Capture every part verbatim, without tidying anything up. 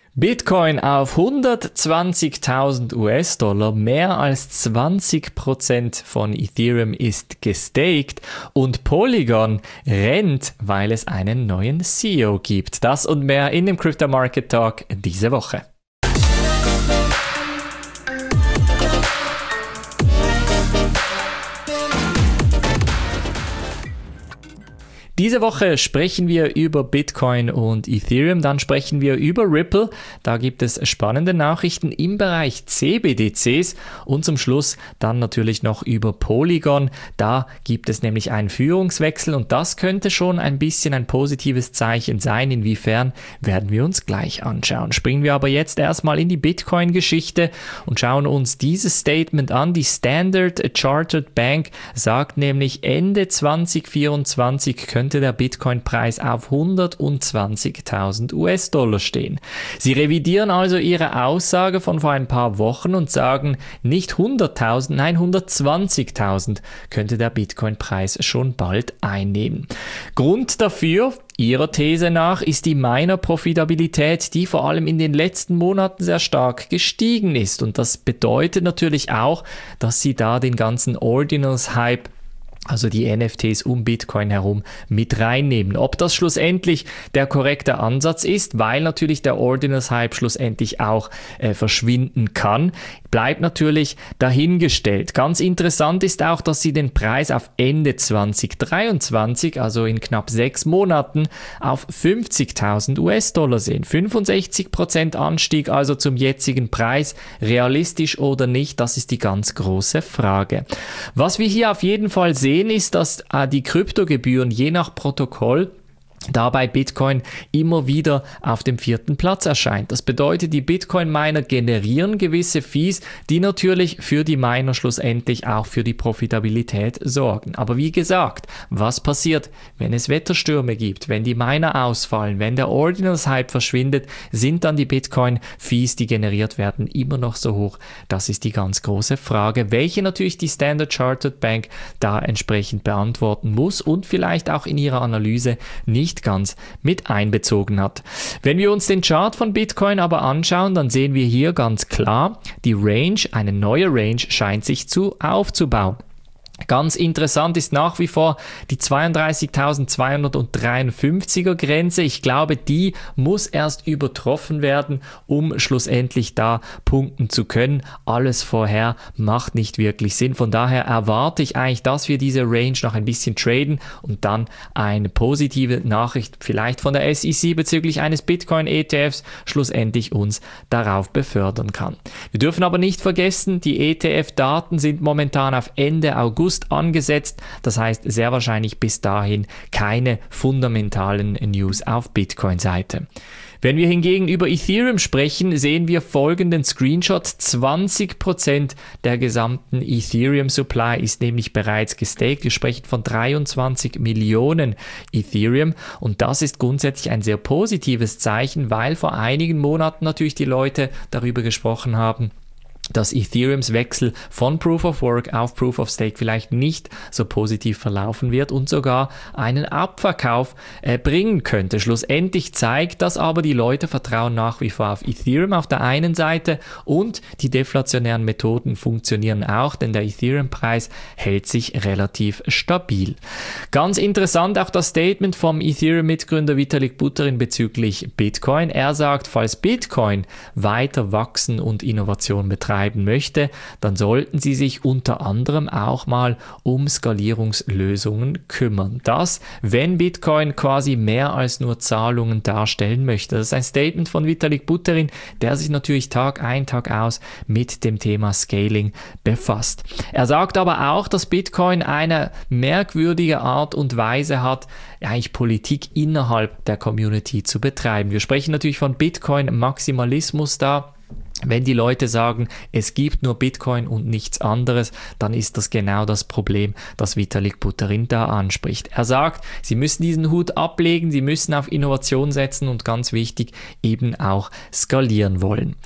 Bitcoin auf hundertzwanzigtausend U S-Dollar, mehr als zwanzig Prozent von Ethereum ist gestaked und Polygon rennt, weil es einen neuen C E O gibt. Das und mehr in dem Crypto Market Talk diese Woche. Diese Woche sprechen wir über Bitcoin und Ethereum, dann sprechen wir über Ripple, da gibt es spannende Nachrichten im Bereich C B D Cs und zum Schluss dann natürlich noch über Polygon, da gibt es nämlich einen Führungswechsel und das könnte schon ein bisschen ein positives Zeichen sein, inwiefern werden wir uns gleich anschauen. Springen wir aber jetzt erstmal in die Bitcoin-Geschichte und schauen uns dieses Statement an. Die Standard Chartered Bank sagt nämlich, Ende zwanzig vierundzwanzig könnte der Bitcoin-Preis auf hundertzwanzigtausend U S-Dollar stehen. Sie revidieren also ihre Aussage von vor ein paar Wochen und sagen, nicht hunderttausend, nein hundertzwanzigtausend könnte der Bitcoin-Preis schon bald einnehmen. Grund dafür, ihrer These nach, ist die Miner-Profitabilität, die vor allem in den letzten Monaten sehr stark gestiegen ist. Und das bedeutet natürlich auch, dass sie da den ganzen Ordinals-Hype, also die N F Ts um Bitcoin herum, mit reinnehmen. Ob das schlussendlich der korrekte Ansatz ist, weil natürlich der Ordinals-Hype schlussendlich auch äh, verschwinden kann, bleibt natürlich dahingestellt. Ganz interessant ist auch, dass sie den Preis auf Ende zwanzig dreiundzwanzig, also in knapp sechs Monaten, auf fünfzigtausend U S-Dollar sehen. fünfundsechzig Prozent Anstieg also zum jetzigen Preis. Realistisch oder nicht, das ist die ganz große Frage. Was wir hier auf jeden Fall sehen, ist, dass äh, die Kryptogebühren je nach Protokoll dabei Bitcoin immer wieder auf dem vierten Platz erscheint. Das bedeutet, die Bitcoin-Miner generieren gewisse Fees, die natürlich für die Miner schlussendlich auch für die Profitabilität sorgen. Aber wie gesagt, was passiert, wenn es Wetterstürme gibt, wenn die Miner ausfallen, wenn der Ordinals-Hype verschwindet, sind dann die Bitcoin-Fees, die generiert werden, immer noch so hoch? Das ist die ganz große Frage, welche natürlich die Standard Chartered Bank da entsprechend beantworten muss und vielleicht auch in ihrer Analyse nicht ganz mit einbezogen hat. Wenn wir uns den Chart von Bitcoin aber anschauen, dann sehen wir hier ganz klar, die Range, eine neue Range scheint sich zu aufzubauen. Ganz interessant ist nach wie vor die zweiunddreißigtausendzweihundertdreiundfünfziger Grenze. Ich glaube, die muss erst übertroffen werden, um schlussendlich da punkten zu können. Alles vorher macht nicht wirklich Sinn. Von daher erwarte ich eigentlich, dass wir diese Range noch ein bisschen traden und dann eine positive Nachricht vielleicht von der S E C bezüglich eines Bitcoin-E T Fs schlussendlich uns darauf befördern kann. Wir dürfen aber nicht vergessen, die E T F-Daten sind momentan auf Ende August angesetzt, das heißt sehr wahrscheinlich bis dahin keine fundamentalen News auf Bitcoin-Seite. Wenn wir hingegen über Ethereum sprechen, sehen wir folgenden Screenshot. zwanzig Prozent der gesamten Ethereum-Supply ist nämlich bereits gestaked. Wir sprechen von dreiundzwanzig Millionen Ethereum und das ist grundsätzlich ein sehr positives Zeichen, weil vor einigen Monaten natürlich die Leute darüber gesprochen haben, dass Ethereums Wechsel von Proof of Work auf Proof of Stake vielleicht nicht so positiv verlaufen wird und sogar einen Abverkauf äh, bringen könnte. Schlussendlich zeigt das aber, die Leute vertrauen nach wie vor auf Ethereum auf der einen Seite und die deflationären Methoden funktionieren auch, denn der Ethereum-Preis hält sich relativ stabil. Ganz interessant auch das Statement vom Ethereum-Mitgründer Vitalik Buterin bezüglich Bitcoin. Er sagt, falls Bitcoin weiter wachsen und Innovation betreiben möchte, dann sollten sie sich unter anderem auch mal um Skalierungslösungen kümmern. Das, wenn Bitcoin quasi mehr als nur Zahlungen darstellen möchte. Das ist ein Statement von Vitalik Buterin, der sich natürlich Tag ein, Tag aus mit dem Thema Scaling befasst. Er sagt aber auch, dass Bitcoin eine merkwürdige Art und Weise hat, eigentlich Politik innerhalb der Community zu betreiben. Wir sprechen natürlich von Bitcoin-Maximalismus da. Wenn die Leute sagen, es gibt nur Bitcoin und nichts anderes, dann ist das genau das Problem, das Vitalik Buterin da anspricht. Er sagt, sie müssen diesen Hut ablegen, sie müssen auf Innovation setzen und ganz wichtig, eben auch skalieren wollen.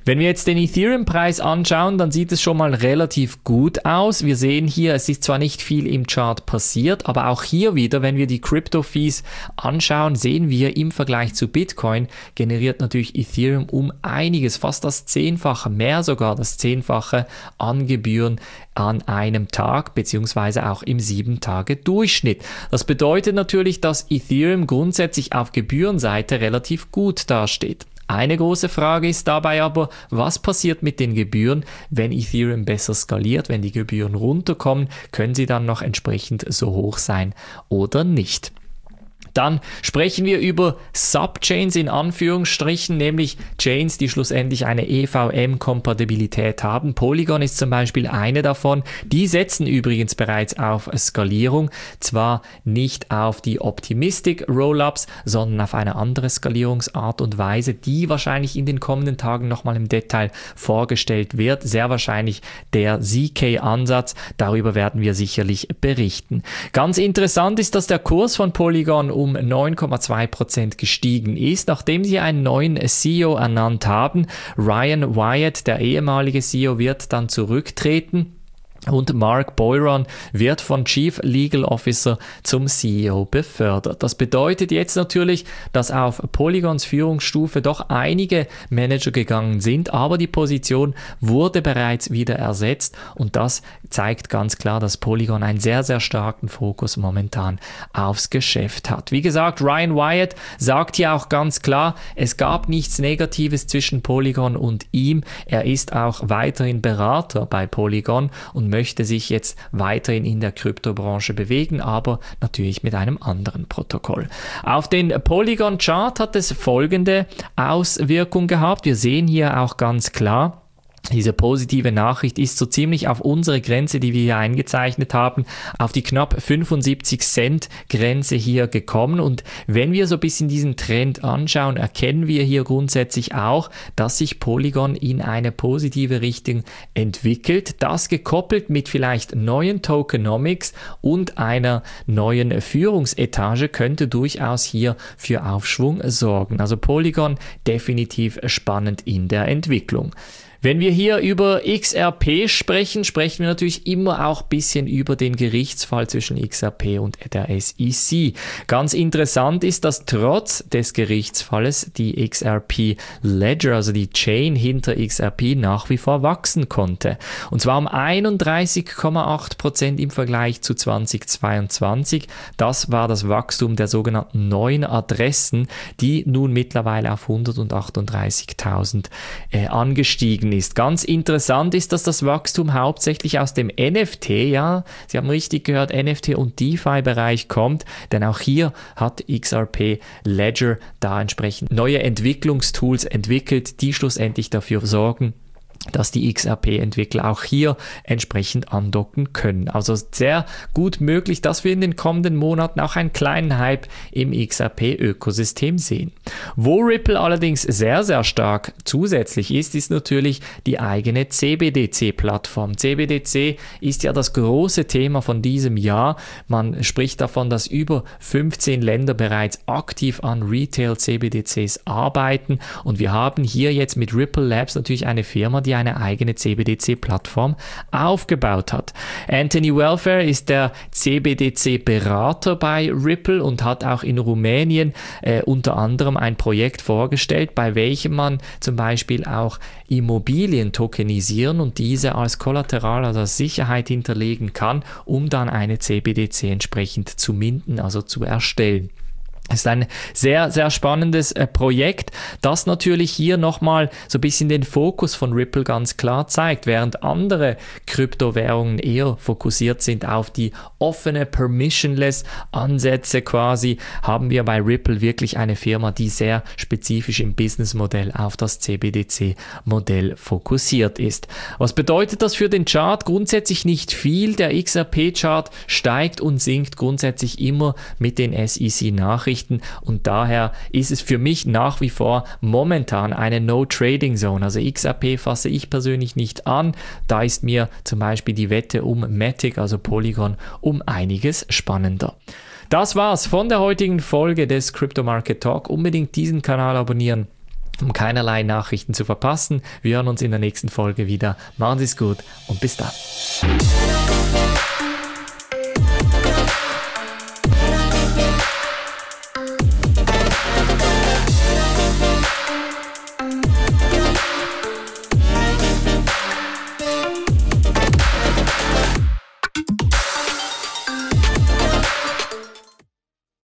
Wenn wir jetzt den Ethereum-Preis anschauen, dann sieht es schon mal relativ gut aus. Wir sehen hier, es ist zwar nicht viel im Chart passiert, aber auch hier wieder, wenn wir die Crypto-Fees anschauen, sehen wir im Vergleich zu Bitcoin generiert natürlich Ethereum um einiges, fast das Zehnfache, mehr sogar das Zehnfache an Gebühren an einem Tag, beziehungsweise auch im sieben Tage Durchschnitt. Das bedeutet natürlich, dass Ethereum grundsätzlich auf Gebührenseite relativ gut dasteht. Eine große Frage ist dabei aber, was passiert mit den Gebühren, wenn Ethereum besser skaliert, wenn die Gebühren runterkommen, können sie dann noch entsprechend so hoch sein oder nicht? Dann sprechen wir über Subchains in Anführungsstrichen, nämlich Chains, die schlussendlich eine E V M-Kompatibilität haben. Polygon ist zum Beispiel eine davon. Die setzen übrigens bereits auf Skalierung, zwar nicht auf die Optimistic Rollups, sondern auf eine andere Skalierungsart und Weise, die wahrscheinlich in den kommenden Tagen nochmal im Detail vorgestellt wird. Sehr wahrscheinlich der Z K-Ansatz. Darüber werden wir sicherlich berichten. Ganz interessant ist, dass der Kurs von Polygon um neun Komma zwei Prozent gestiegen ist, nachdem sie einen neuen C E O ernannt haben. Ryan Wyatt, der ehemalige C E O, wird dann zurücktreten. Und Mark Boyron wird von Chief Legal Officer zum C E O befördert. Das bedeutet jetzt natürlich, dass auf Polygons Führungsstufe doch einige Manager gegangen sind, aber die Position wurde bereits wieder ersetzt und das zeigt ganz klar, dass Polygon einen sehr, sehr starken Fokus momentan aufs Geschäft hat. Wie gesagt, Ryan Wyatt sagt hier auch ganz klar, es gab nichts Negatives zwischen Polygon und ihm. Er ist auch weiterhin Berater bei Polygon und möchte sich jetzt weiterhin in der Kryptobranche bewegen, aber natürlich mit einem anderen Protokoll. Auf den Polygon-Chart hat es folgende Auswirkung gehabt. Wir sehen hier auch ganz klar, diese positive Nachricht ist so ziemlich auf unsere Grenze, die wir hier eingezeichnet haben, auf die knapp fünfundsiebzig Cent Grenze hier gekommen. Und wenn wir so ein bisschen diesen Trend anschauen, erkennen wir hier grundsätzlich auch, dass sich Polygon in eine positive Richtung entwickelt. Das gekoppelt mit vielleicht neuen Tokenomics und einer neuen Führungsetage könnte durchaus hier für Aufschwung sorgen. Also Polygon definitiv spannend in der Entwicklung. Wenn wir hier über X R P sprechen, sprechen wir natürlich immer auch ein bisschen über den Gerichtsfall zwischen X R P und der S E C. Ganz interessant ist, dass trotz des Gerichtsfalles die X R P Ledger, also die Chain hinter X R P, nach wie vor wachsen konnte. Und zwar um einunddreißig Komma acht Prozent im Vergleich zu zweitausendzweiundzwanzig. Das war das Wachstum der sogenannten neuen Adressen, die nun mittlerweile auf hundertachtunddreißigtausend äh, angestiegen ist. Ganz interessant ist, dass das Wachstum hauptsächlich aus dem N F T, ja, Sie haben richtig gehört, N F T und DeFi-Bereich kommt, denn auch hier hat X R P Ledger da entsprechend neue Entwicklungstools entwickelt, die schlussendlich dafür sorgen, dass die X R P-Entwickler auch hier entsprechend andocken können. Also sehr gut möglich, dass wir in den kommenden Monaten auch einen kleinen Hype im X R P-Ökosystem sehen. Wo Ripple allerdings sehr, sehr stark zusätzlich ist, ist natürlich die eigene C B D C-Plattform. C B D C ist ja das große Thema von diesem Jahr. Man spricht davon, dass über fünfzehn Länder bereits aktiv an Retail-C B D Cs arbeiten und wir haben hier jetzt mit Ripple Labs natürlich eine Firma, die eine eigene C B D C-Plattform aufgebaut hat. Anthony Welfare ist der C B D C-Berater bei Ripple und hat auch in Rumänien äh, unter anderem ein Projekt vorgestellt, bei welchem man zum Beispiel auch Immobilien tokenisieren und diese als Kollateral, also als Sicherheit hinterlegen kann, um dann eine C B D C entsprechend zu minden, also zu erstellen. Es ist ein sehr, sehr spannendes äh, Projekt, das natürlich hier nochmal so ein bisschen den Fokus von Ripple ganz klar zeigt, während andere Kryptowährungen eher fokussiert sind auf die offene, permissionless Ansätze quasi, haben wir bei Ripple wirklich eine Firma, die sehr spezifisch im Businessmodell auf das C B D C-Modell fokussiert ist. Was bedeutet das für den Chart? Grundsätzlich nicht viel. Der X R P-Chart steigt und sinkt grundsätzlich immer mit den S E C-Nachrichten. Und daher ist es für mich nach wie vor momentan eine No-Trading-Zone. Also X R P fasse ich persönlich nicht an. Da ist mir zum Beispiel die Wette um Matic, also Polygon, um einiges spannender. Das war's von der heutigen Folge des Crypto Market Talk. Unbedingt diesen Kanal abonnieren, um keinerlei Nachrichten zu verpassen. Wir hören uns in der nächsten Folge wieder. Machen Sie es gut und bis dann.